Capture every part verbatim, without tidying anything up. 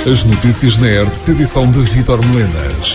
As notícias na R T P, edição de Vítor Melenas.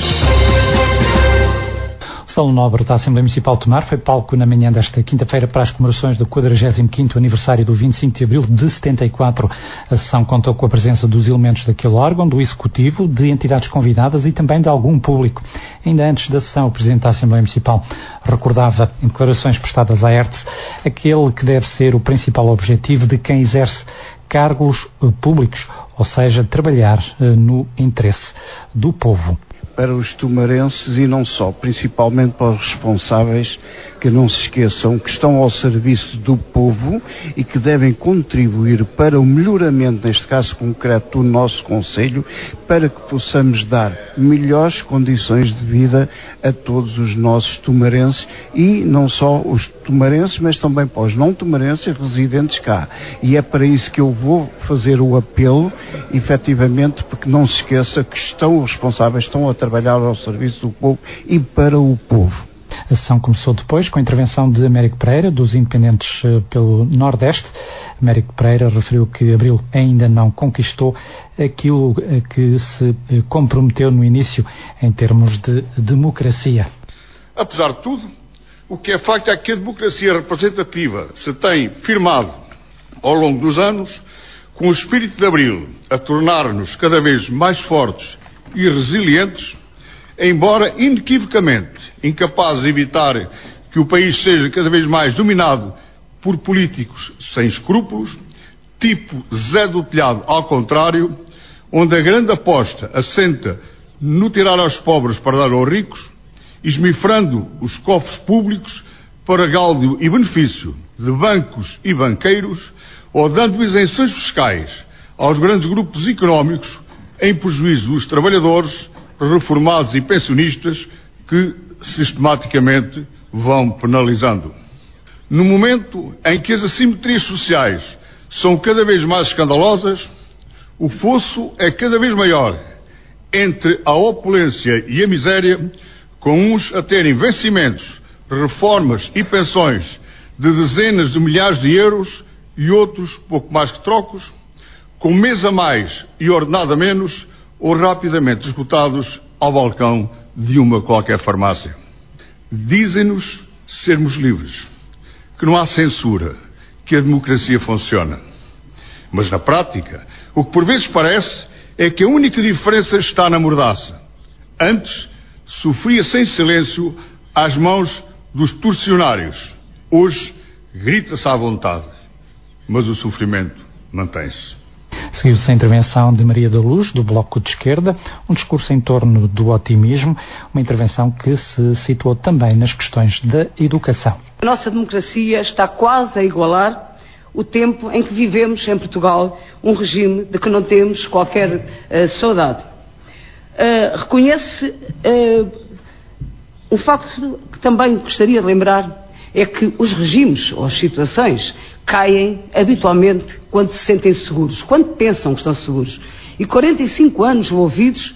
O Salão Nobre da Assembleia Municipal de Tomar foi palco na manhã desta quinta-feira para as comemorações do quadragésimo quinto aniversário do vinte e cinco de abril de setenta e quatro. A sessão contou com a presença dos elementos daquele órgão, do Executivo, de entidades convidadas e também de algum público. Ainda antes da sessão, o Presidente da Assembleia Municipal recordava, em declarações prestadas à R T S, aquele que deve ser o principal objetivo de quem exerce cargos públicos, ou seja, trabalhar no interesse do povo. Para os tomarenses e não só, principalmente para os responsáveis, que não se esqueçam que estão ao serviço do povo e que devem contribuir para o melhoramento, neste caso concreto, do nosso concelho, para que possamos dar melhores condições de vida a todos os nossos tomarenses e não só os tomarenses, mas também para os não tomarenses residentes cá. E é para isso que eu vou fazer o apelo, efetivamente, porque não se esqueça que estão os responsáveis, estão a trabalhar ao serviço do povo e para o povo. A sessão começou depois com a intervenção de Américo Pereira, dos Independentes pelo Nordeste. Américo Pereira referiu que Abril ainda não conquistou aquilo que se comprometeu no início em termos de democracia. Apesar de tudo, o que é facto é que a democracia representativa se tem firmado ao longo dos anos, com o espírito de Abril a tornar-nos cada vez mais fortes e resilientes, embora inequivocamente incapazes de evitar que o país seja cada vez mais dominado por políticos sem escrúpulos, tipo Zé do Telhado ao contrário, onde a grande aposta assenta no tirar aos pobres para dar aos ricos, esmifrando os cofres públicos para gáudio e benefício de bancos e banqueiros, ou dando isenções fiscais aos grandes grupos económicos em prejuízo dos trabalhadores, reformados e pensionistas que sistematicamente vão penalizando. No momento em que as assimetrias sociais são cada vez mais escandalosas, o fosso é cada vez maior entre a opulência e a miséria, com uns a terem vencimentos, reformas e pensões de dezenas de milhares de euros e outros pouco mais que trocos, com mês a mais e ordenado a menos, ou rapidamente esgotados ao balcão de uma qualquer farmácia. Dizem-nos sermos livres, que não há censura, que a democracia funciona. Mas na prática, o que por vezes parece é que a única diferença está na mordaça. Antes, sofria-se em silêncio às mãos dos torcionários. Hoje, grita-se à vontade, mas o sofrimento mantém-se. Seguiu-se a intervenção de Maria da Luz, do Bloco de Esquerda, um discurso em torno do otimismo, uma intervenção que se situou também nas questões da educação. A nossa democracia está quase a igualar o tempo em que vivemos em Portugal, um regime de que não temos qualquer uh, saudade. Uh, reconhece uh, um facto que também gostaria de lembrar, é que os regimes ou as situações caem habitualmente quando se sentem seguros, quando pensam que estão seguros. E quarenta e cinco anos envolvidos,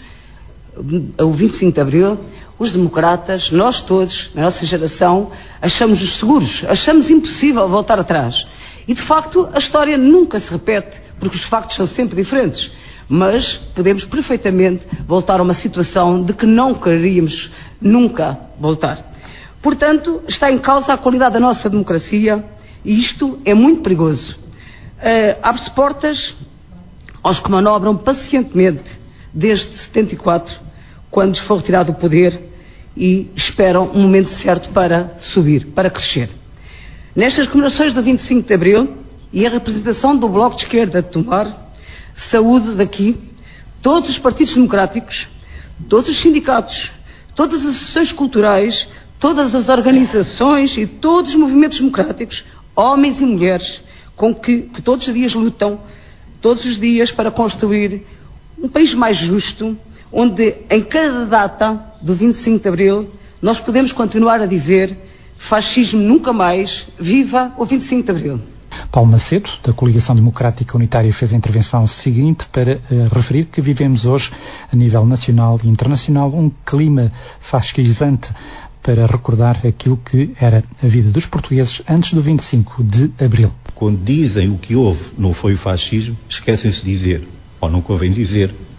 o vinte e cinco de abril, os democratas, nós todos, na nossa geração, achamos-nos seguros, achamos impossível voltar atrás. E de facto a história nunca se repete, porque os factos são sempre diferentes. Mas podemos perfeitamente voltar a uma situação de que não queríamos nunca voltar. Portanto, está em causa a qualidade da nossa democracia e isto é muito perigoso. Uh, abre-se portas aos que manobram pacientemente desde setenta e quatro, quando foi retirado o poder, e esperam um momento certo para subir, para crescer. Nestas comemorações do vinte e cinco de abril e a representação do Bloco de Esquerda de Tomar, saúde daqui todos os partidos democráticos, todos os sindicatos, todas as associações culturais, todas as organizações e todos os movimentos democráticos, homens e mulheres, com que, que todos os dias lutam, todos os dias para construir um país mais justo, onde em cada data do vinte e cinco de abril nós podemos continuar a dizer fascismo nunca mais, viva o vinte e cinco de abril. Paulo Macedo, da Coligação Democrática Unitária, fez a intervenção seguinte para uh, referir que vivemos hoje, a nível nacional e internacional, um clima fascisante, para recordar aquilo que era a vida dos portugueses antes do vinte e cinco de abril. Quando dizem o que houve não foi o fascismo, esquecem-se de dizer, ou não convém dizer,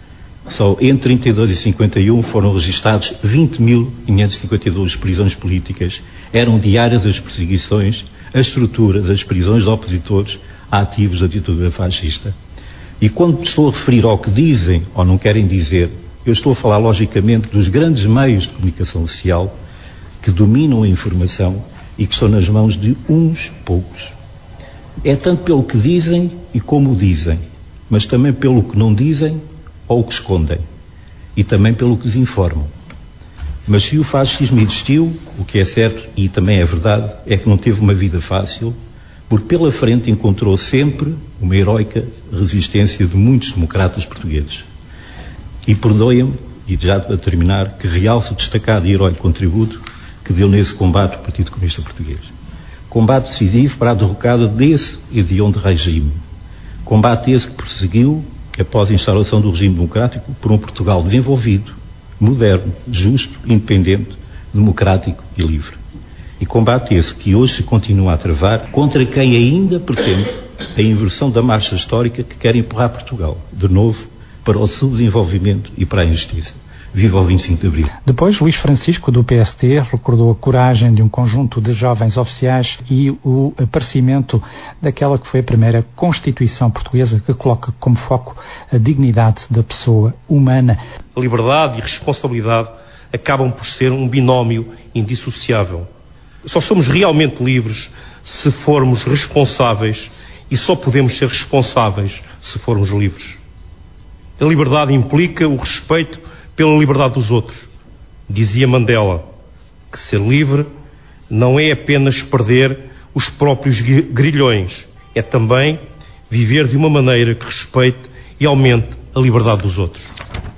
Só entre trinta e dois e cinquenta e um foram registados vinte mil quinhentas e cinquenta e duas prisões políticas. Eram diárias as perseguições, as torturas, as prisões de opositores ativos da ditadura fascista. E quando estou a referir ao que dizem ou não querem dizer, eu estou a falar logicamente dos grandes meios de comunicação social que dominam a informação e que estão nas mãos de uns poucos. É tanto pelo que dizem e como o dizem, mas também pelo que não dizem ou o que escondem, e também pelo que desinformam. Mas se o fascismo existiu, o que é certo e também é verdade, é que não teve uma vida fácil, porque pela frente encontrou sempre uma heroica resistência de muitos democratas portugueses. E perdoem-me, e já para terminar, que realce o destacado e heróico contributo que deu nesse combate o Partido Comunista Português. Combate decisivo para a derrocada desse hediondo regime. Combate esse que perseguiu, após a instalação do regime democrático, por um Portugal desenvolvido, moderno, justo, independente, democrático e livre. E combate esse que hoje se continua a travar contra quem ainda pretende a inversão da marcha histórica que quer empurrar Portugal, de novo, para o subdesenvolvimento e para a injustiça. Viva o vinte e cinco de Abril. Depois, Luís Francisco, do P S D, recordou a coragem de um conjunto de jovens oficiais e o aparecimento daquela que foi a primeira Constituição portuguesa que coloca como foco a dignidade da pessoa humana. A liberdade e responsabilidade acabam por ser um binómio indissociável. Só somos realmente livres se formos responsáveis e só podemos ser responsáveis se formos livres. A liberdade implica o respeito pela liberdade dos outros. Dizia Mandela que ser livre não é apenas perder os próprios grilhões, é também viver de uma maneira que respeite e aumente a liberdade dos outros.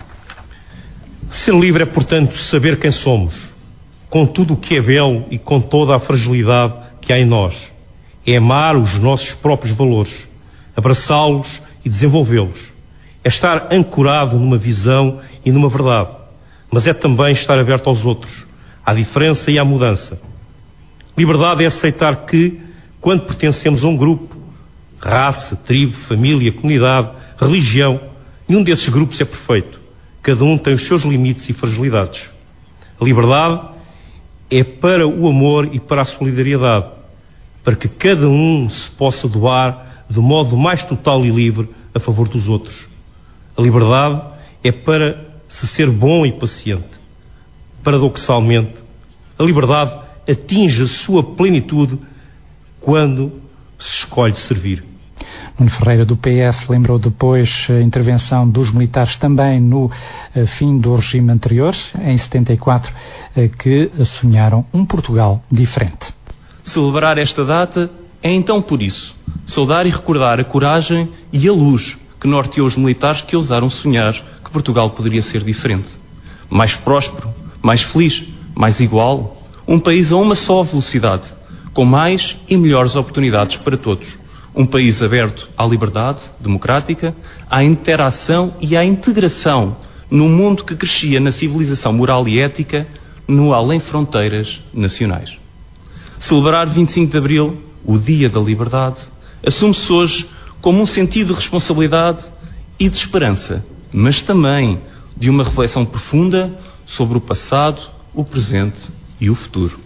Ser livre é, portanto, saber quem somos, com tudo o que é belo e com toda a fragilidade que há em nós. É amar os nossos próprios valores, abraçá-los e desenvolvê-los. É estar ancorado numa visão e numa verdade, mas é também estar aberto aos outros, à diferença e à mudança. Liberdade é aceitar que, quando pertencemos a um grupo, raça, tribo, família, comunidade, religião, nenhum desses grupos é perfeito. Cada um tem os seus limites e fragilidades. A liberdade é para o amor e para a solidariedade, para que cada um se possa doar de modo mais total e livre a favor dos outros. A liberdade é para se ser bom e paciente. Paradoxalmente, a liberdade atinge a sua plenitude quando se escolhe servir. Nuno Ferreira, do P S, lembrou depois a intervenção dos militares também no fim do regime anterior, em setenta e quatro, que sonharam um Portugal diferente. Celebrar esta data é então por isso, saudar e recordar a coragem e a luz que norteou os militares que ousaram sonhar que Portugal poderia ser diferente. Mais próspero, mais feliz, mais igual, um país a uma só velocidade, com mais e melhores oportunidades para todos. Um país aberto à liberdade democrática, à interação e à integração num mundo que crescia na civilização moral e ética no além fronteiras nacionais. Celebrar vinte e cinco de Abril, o Dia da Liberdade, assume-se hoje como um sentido de responsabilidade e de esperança, mas também de uma reflexão profunda sobre o passado, o presente e o futuro.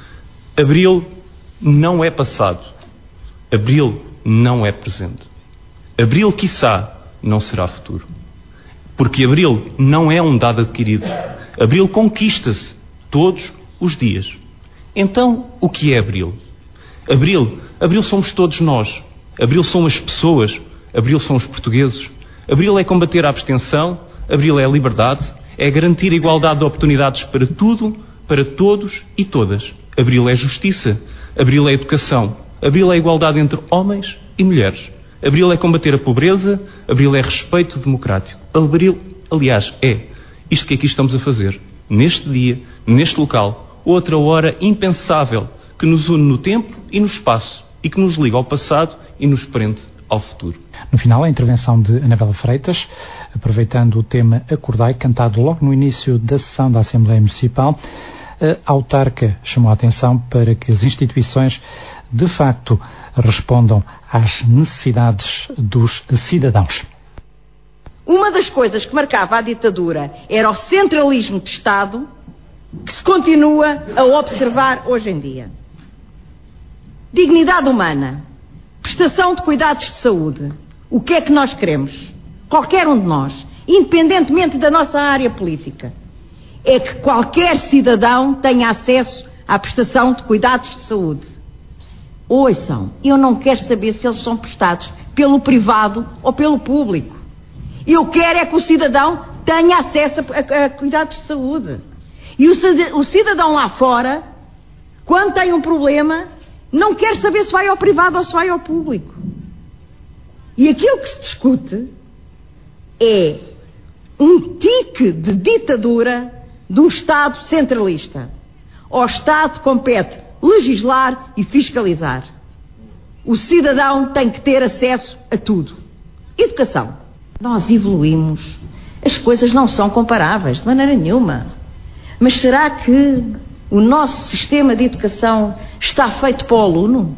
Abril não é passado. Abril não é presente. Abril, quiçá, não será futuro. Porque Abril não é um dado adquirido. Abril conquista-se todos os dias. Então, o que é Abril? Abril, Abril somos todos nós. Abril são as pessoas. Abril são os portugueses. Abril é combater a abstenção. Abril é a liberdade. É garantir a igualdade de oportunidades para tudo, para todos e todas. Abril é justiça. Abril é educação. Abril é igualdade entre homens e mulheres. Abril é combater a pobreza. Abril é respeito democrático. Abril, aliás, é isto que aqui estamos a fazer. Neste dia, neste local, outra hora impensável que nos une no tempo e no espaço e que nos liga ao passado e nos prende ao futuro. No final, a intervenção de Anabela Freitas, aproveitando o tema Acordai, cantado logo no início da sessão da Assembleia Municipal, a autarca chamou a atenção para que as instituições, de facto, respondam às necessidades dos cidadãos. Uma das coisas que marcava a ditadura era o centralismo de Estado, que se continua a observar hoje em dia. Dignidade humana, prestação de cuidados de saúde. O que é que nós queremos? Qualquer um de nós, independentemente da nossa área política, é que qualquer cidadão tenha acesso à prestação de cuidados de saúde. Ouçam, eu não quero saber se eles são prestados pelo privado ou pelo público. Eu quero é que o cidadão tenha acesso a, a, a cuidados de saúde. E o, o cidadão lá fora, quando tem um problema, não quer saber se vai ao privado ou se vai ao público. E aquilo que se discute é um tique de ditadura de um Estado centralista. Ao Estado compete legislar e fiscalizar. O cidadão tem que ter acesso a tudo. Educação. Nós evoluímos. As coisas não são comparáveis, de maneira nenhuma. Mas será que o nosso sistema de educação está feito para o aluno?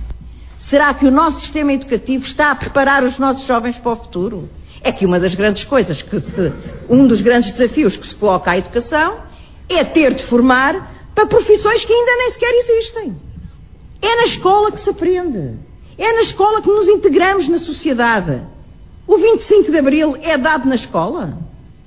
Será que o nosso sistema educativo está a preparar os nossos jovens para o futuro? É que uma das grandes coisas, que se, um dos grandes desafios que se coloca à educação é ter de formar para profissões que ainda nem sequer existem. É na escola que se aprende. É na escola que nos integramos na sociedade. O vinte e cinco de Abril é dado na escola?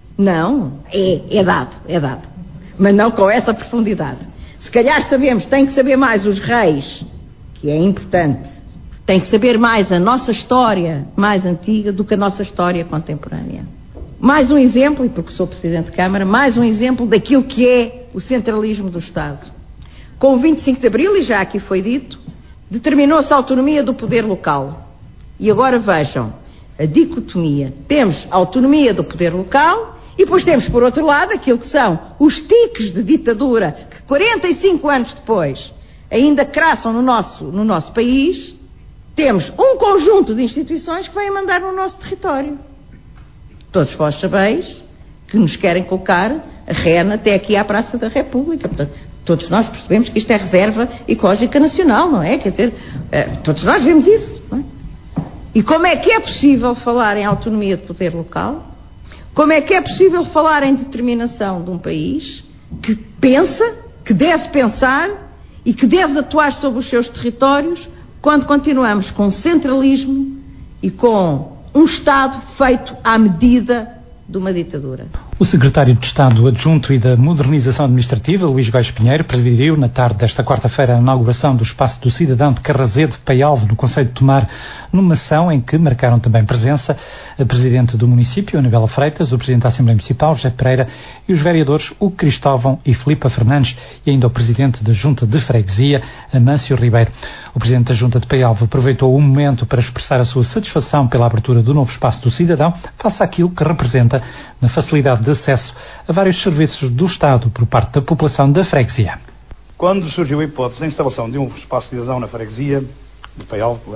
Não. É, é dado, é dado. Mas não com essa profundidade. Se calhar sabemos, tem que saber mais os reis, que é importante. Tem que saber mais a nossa história mais antiga do que a nossa história contemporânea. Mais um exemplo, e porque sou Presidente de Câmara, mais um exemplo daquilo que é o centralismo do Estado. Com o vinte e cinco de Abril, e já aqui foi dito, determinou-se a autonomia do poder local. E agora vejam a dicotomia. Temos a autonomia do poder local e depois temos, por outro lado, aquilo que são os tiques de ditadura que quarenta e cinco anos depois ainda craçam no nosso, no nosso país. Temos um conjunto de instituições que vêm mandar no nosso território. Todos vós sabeis que nos querem colocar a rena até aqui à Praça da República. Portanto, todos nós percebemos que isto é reserva ecológica nacional, não é? Quer dizer, todos nós vemos isso, não é? E como é que é possível falar em autonomia de poder local? Como é que é possível falar em determinação de um país que pensa, que deve pensar e que deve atuar sobre os seus territórios quando continuamos com centralismo e com um Estado feito à medida de uma ditadura? O secretário de Estado Adjunto e da Modernização Administrativa, Luís Góes Pinheiro, presidiu na tarde desta quarta-feira a inauguração do Espaço do Cidadão de Carrazede, Paialvo, no concelho de Tomar, numa ação em que marcaram também presença a Presidente do município, Anabela Freitas, o Presidente da Assembleia Municipal, José Pereira, e os vereadores Hugo Cristóvão e Filipa Fernandes, e ainda o Presidente da Junta de Freguesia, Amâncio Ribeiro. O Presidente da Junta de Paialvo aproveitou o momento para expressar a sua satisfação pela abertura do novo Espaço do Cidadão, face àquilo que representa na facilidade de acesso a vários serviços do Estado por parte da população da freguesia. Quando surgiu a hipótese da instalação de um espaço de cidadão na freguesia de Paialvo,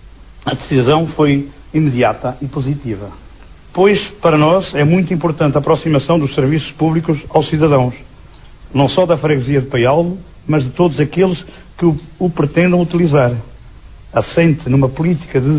a decisão foi imediata e positiva, pois para nós é muito importante a aproximação dos serviços públicos aos cidadãos, não só da freguesia de Paialvo, mas de todos aqueles que o, o pretendam utilizar, assente numa política de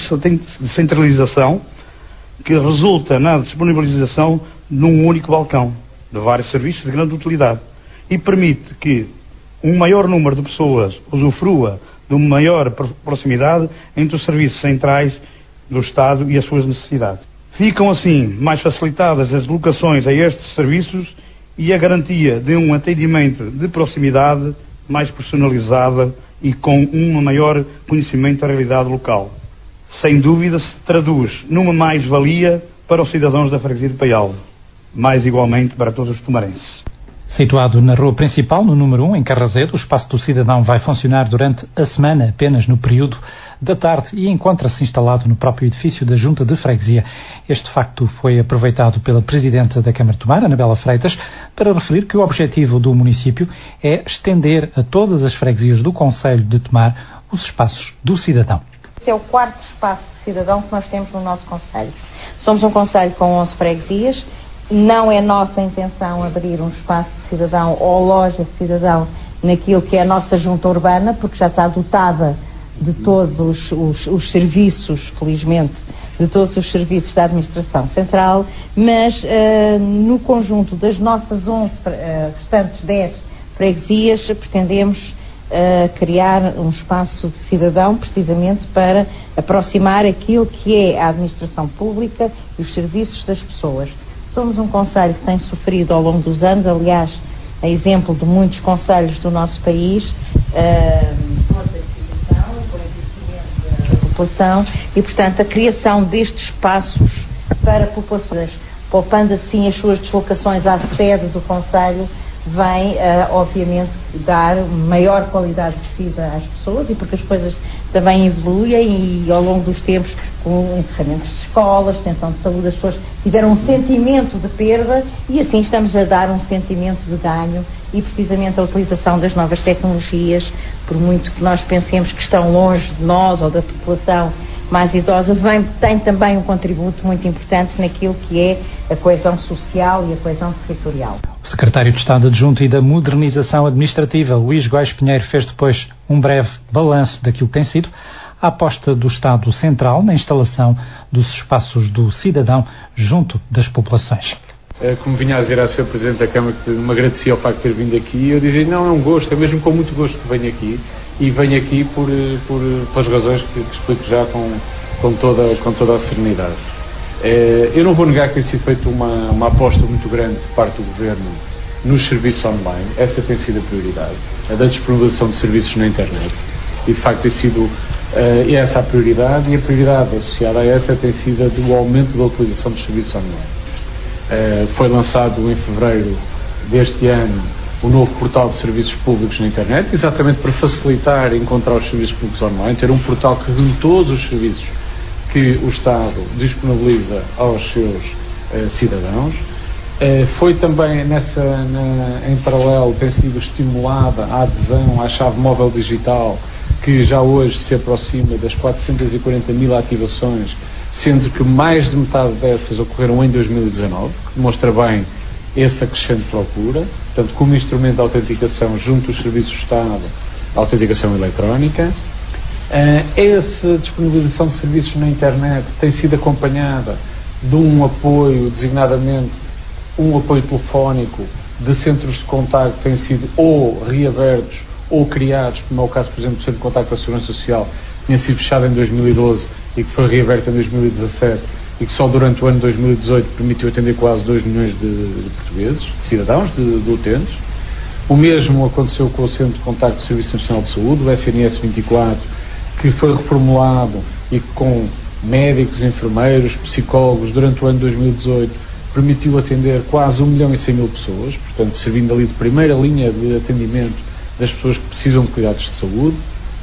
descentralização que resulta na disponibilização num único balcão de vários serviços de grande utilidade e permite que um maior número de pessoas usufrua de uma maior proximidade entre os serviços centrais do Estado e as suas necessidades. Ficam assim mais facilitadas as deslocações a estes serviços e a garantia de um atendimento de proximidade mais personalizada e com um maior conhecimento da realidade local. Sem dúvida se traduz numa mais-valia para os cidadãos da freguesia de Paialvo, mais igualmente para todos os tomarenses. Situado na rua principal, no número um, em Carrazede, o Espaço do Cidadão vai funcionar durante a semana, apenas no período da tarde, e encontra-se instalado no próprio edifício da Junta de Freguesia. Este facto foi aproveitado pela Presidente da Câmara de Tomar, Anabela Freitas, para referir que o objetivo do município é estender a todas as freguesias do concelho de Tomar os espaços do cidadão. Este é o quarto espaço de cidadão que nós temos no nosso concelho. Somos um concelho com onze freguesias. Não é nossa intenção abrir um espaço de cidadão ou loja de cidadão naquilo que é a nossa junta urbana, porque já está dotada de todos os, os serviços, felizmente, de todos os serviços da Administração Central, mas uh, no conjunto das nossas onze uh, restantes dez freguesias pretendemos uh, criar um espaço de cidadão precisamente para aproximar aquilo que é a administração pública e os serviços das pessoas. Somos um concelho que tem sofrido ao longo dos anos, aliás, a exemplo de muitos concelhos do nosso país, uh, população e, portanto, a criação destes espaços para populações, poupando assim as suas deslocações à sede do concelho, vem, uh, obviamente, dar maior qualidade de vida às pessoas e porque as coisas também evoluem e, ao longo dos tempos, com encerramentos de escolas, extensão de saúde, as pessoas tiveram um sentimento de perda e, assim, estamos a dar um sentimento de ganho e, precisamente, a utilização das novas tecnologias, por muito que nós pensemos que estão longe de nós ou da população mais idosa, vem, tem também um contributo muito importante naquilo que é a coesão social e a coesão territorial. O secretário de Estado Adjunto e da Modernização Administrativa, Luís Góes Pinheiro, fez depois um breve balanço daquilo que tem sido a aposta do Estado Central na instalação dos espaços do cidadão junto das populações. Como vinha a dizer ao senhor Presidente da Câmara, que me agradecia ao facto de ter vindo aqui, eu dizia, não, é um gosto, é mesmo com muito gosto que venho aqui, e venho aqui por, por, por as razões que, que explico já com, com, toda, com toda a serenidade. É, eu não vou negar que tem sido feita uma, uma aposta muito grande por parte do Governo nos serviços online, essa tem sido a prioridade, a da disponibilização de serviços na internet, e de facto tem sido uh, essa a prioridade, e a prioridade associada a essa tem sido a do aumento da utilização dos serviços online. Uh, foi lançado em fevereiro deste ano o novo portal de serviços públicos na internet, exatamente para facilitar encontrar os serviços públicos online, ter um portal que reúne todos os serviços que o Estado disponibiliza aos seus uh, cidadãos. Uh, foi também nessa, na, em paralelo, tem sido estimulada a adesão à chave móvel digital, que já hoje se aproxima das quatrocentas e quarenta mil ativações, sendo que mais de metade dessas ocorreram em dois mil e dezanove, que demonstra bem essa crescente procura, portanto, como instrumento de autenticação junto aos serviços do Estado, a autenticação eletrónica. Uh, essa disponibilização de serviços na internet tem sido acompanhada de um apoio, designadamente um apoio telefónico de centros de contacto que têm sido ou reabertos ou criados, como é o caso, por exemplo, do Centro de Contacto da Segurança Social, que tinha sido fechado em dois mil e doze e que foi reaberto em dois mil e dezassete e que só durante o ano de dois mil e dezoito permitiu atender quase dois milhões de, de portugueses, de cidadãos, de, de utentes. O mesmo aconteceu com o Centro de Contacto do Serviço Nacional de Saúde, o S N S vinte e quatro, que foi reformulado e com médicos, enfermeiros, psicólogos, durante o ano de dois mil e dezoito, permitiu atender quase um milhão e cem mil pessoas, portanto, servindo ali de primeira linha de atendimento das pessoas que precisam de cuidados de saúde.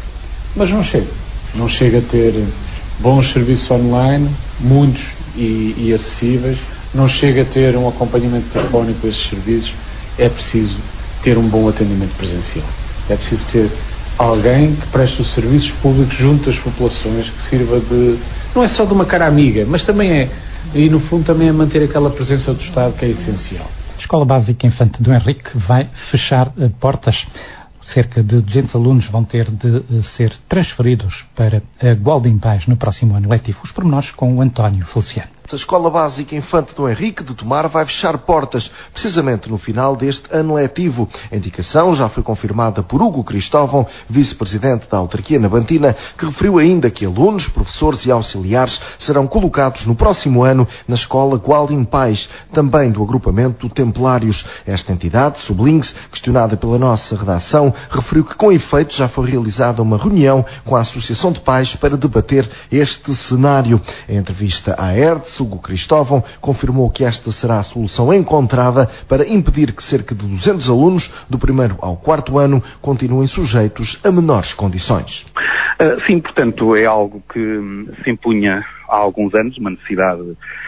Mas não chega. Não chega a ter bons serviços online, muitos e, e acessíveis, não chega a ter um acompanhamento telefónico desses serviços, é preciso ter um bom atendimento presencial. É preciso ter alguém que preste os serviços públicos junto às populações, que sirva de, não é só de uma cara amiga, mas também é, e no fundo também é manter aquela presença do Estado que é essencial. A Escola Básica Infante Dom Henrique vai fechar uh, portas. Cerca de duzentos alunos vão ter de uh, ser transferidos para a Gualdim Pais no próximo ano letivo. Os pormenores com o António Feliciano. A Escola Básica Infante Dom Henrique de Tomar vai fechar portas, precisamente no final deste ano letivo. A indicação já foi confirmada por Hugo Cristóvão, vice-presidente da autarquia nabantina, que referiu ainda que alunos, professores e auxiliares serão colocados no próximo ano na Escola Gualdim Pais, também do agrupamento Templários. Esta entidade, sublinhe-se, questionada pela nossa redação, referiu que com efeito já foi realizada uma reunião com a Associação de Pais para debater este cenário. Em entrevista à E R D, Hugo Cristóvão confirmou que esta será a solução encontrada para impedir que cerca de duzentos alunos do primeiro ao quarto ano continuem sujeitos a menores condições. Uh, sim, portanto, é algo que se impunha há alguns anos, uma necessidade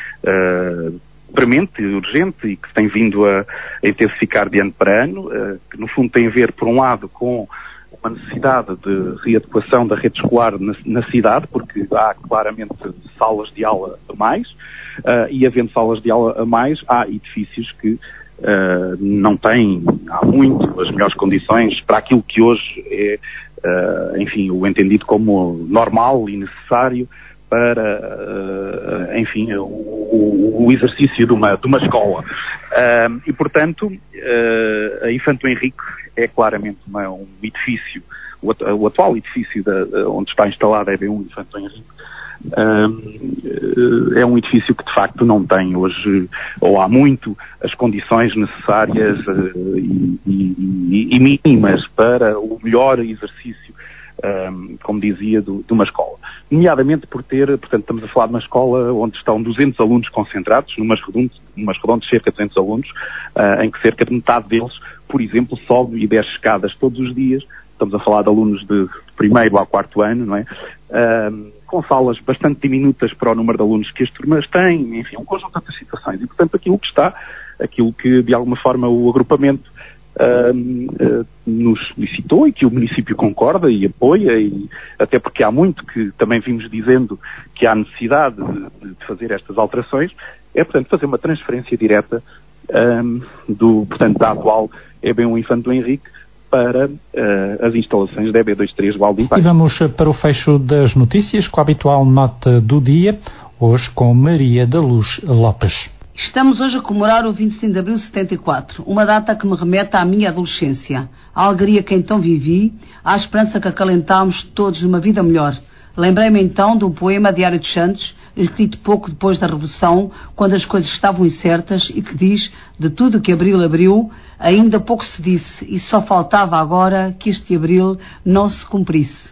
uh, premente e urgente e que se tem vindo a, a intensificar de ano para ano, uh, que no fundo tem a ver, por um lado, com uma necessidade de readequação da rede escolar na, na cidade, porque há claramente salas de aula a mais, uh, e havendo salas de aula a mais, há edifícios que uh, não têm, há muito, as melhores condições para aquilo que hoje é, uh, enfim, o entendido como normal e necessário para, uh, enfim, o, o, o exercício de uma, de uma escola. Uh, e, portanto, uh, a Infante Henrique é claramente uma, um edifício, o, o atual edifício da, onde está instalado é bem um Infante Henrique. Uh, é um edifício que de facto não tem hoje, ou há muito, as condições necessárias uh, e, e, e mínimas para o melhor exercício, um, como dizia, do, de uma escola. Nomeadamente por ter, portanto, estamos a falar de uma escola onde estão duzentos alunos concentrados, numas redondas, numas redondas cerca de duzentos alunos, uh, em que cerca de metade deles, por exemplo, sobe e desce escadas todos os dias. Estamos a falar de alunos de primeiro ao quarto ano, não é? Uh, com salas bastante diminutas para o número de alunos que as turmas têm, enfim, um conjunto de outras situações. E, portanto, aquilo que está, aquilo que, de alguma forma, o agrupamento uh, uh, nos solicitou e que o município concorda e apoia, e até porque há muito que também vimos dizendo que há necessidade de, de fazer estas alterações, é, portanto, fazer uma transferência direta um, do, portanto, da atual E B um Infante do Henrique para uh, as instalações da E B vinte e três Val de Impacto. E vamos para o fecho das notícias, com a habitual nota do dia, hoje com Maria da Luz Lopes. Estamos hoje a comemorar o vinte e cinco de abril de setenta e quatro, uma data que me remete à minha adolescência, à alegria que então vivi, à esperança que acalentámos todos numa vida melhor. Lembrei-me então do poema Diário de Santos, escrito pouco depois da Revolução, quando as coisas estavam incertas, e que diz: de tudo que Abril abriu, ainda pouco se disse, e só faltava agora que este Abril não se cumprisse.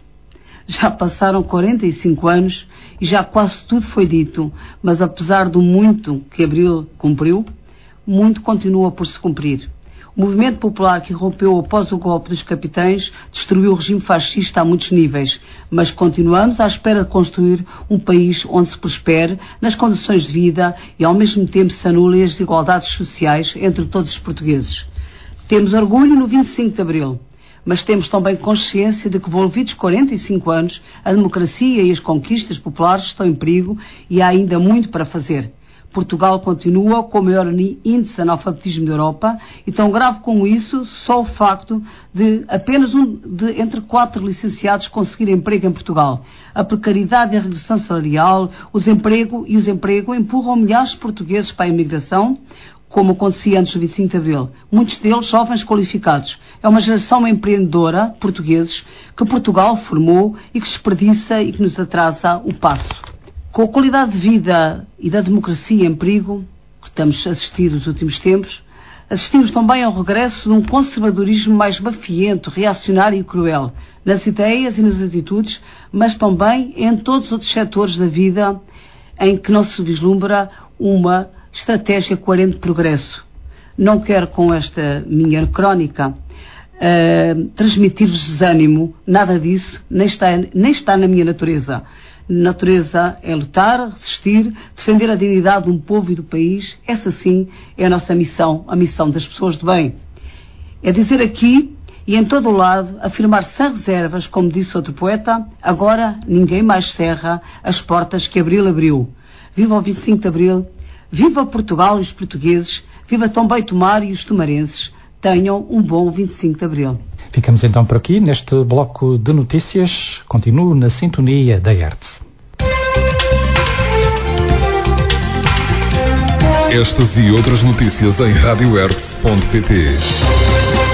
Já passaram quarenta e cinco anos e já quase tudo foi dito, mas apesar do muito que Abril cumpriu, muito continua por se cumprir. O movimento popular que rompeu após o golpe dos capitães destruiu o regime fascista a muitos níveis, mas continuamos à espera de construir um país onde se prospere nas condições de vida e ao mesmo tempo se anulem as desigualdades sociais entre todos os portugueses. Temos orgulho no vinte e cinco de abril, mas temos também consciência de que, envolvidos quarenta e cinco anos, a democracia e as conquistas populares estão em perigo e há ainda muito para fazer. Portugal continua com o maior índice de analfabetismo da Europa, e tão grave como isso, só o facto de apenas um de entre quatro licenciados conseguir emprego em Portugal. A precariedade e a regressão salarial, o desemprego e o desemprego empurram milhares de portugueses para a imigração, como acontecia antes do vinte e cinco de abril. Muitos deles jovens qualificados. É uma geração empreendedora, portugueses, que Portugal formou e que desperdiça e que nos atrasa o passo. Com a qualidade de vida e da democracia em perigo, que estamos a assistir nos últimos tempos, assistimos também ao regresso de um conservadorismo mais bafiento, reacionário e cruel, nas ideias e nas atitudes, mas também em todos os outros setores da vida em que não se vislumbra uma estratégia coerente de progresso. Não quero, com esta minha crónica, uh, transmitir-vos desânimo, nada disso, nem está, nem está na minha natureza. Natureza é lutar, resistir, defender a dignidade de um povo e do país. Essa sim é a nossa missão, a missão das pessoas de bem. É dizer aqui e em todo o lado, afirmar sem reservas, como disse outro poeta: agora ninguém mais cerra as portas que Abril abriu. Viva o vinte e cinco de abril, viva Portugal e os portugueses, viva também Tomar e os tomarenses. Tenham um bom vinte e cinco de abril. Ficamos então por aqui neste bloco de notícias. Continuo na sintonia da Hertz. Estas e outras notícias em rádio hertz ponto pt.